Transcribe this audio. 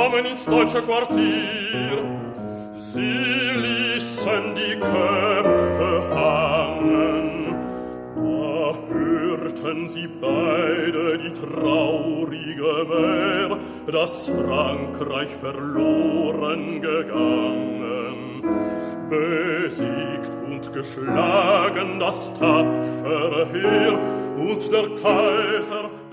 kamen ins deutsche Quartier. Sie ließen die Köpfe hangen, da hörten sie beide die traurige Mär, dass Frankreich verloren gegangen. Besiegt und geschlagen das tapfere Heer, und der Kaiser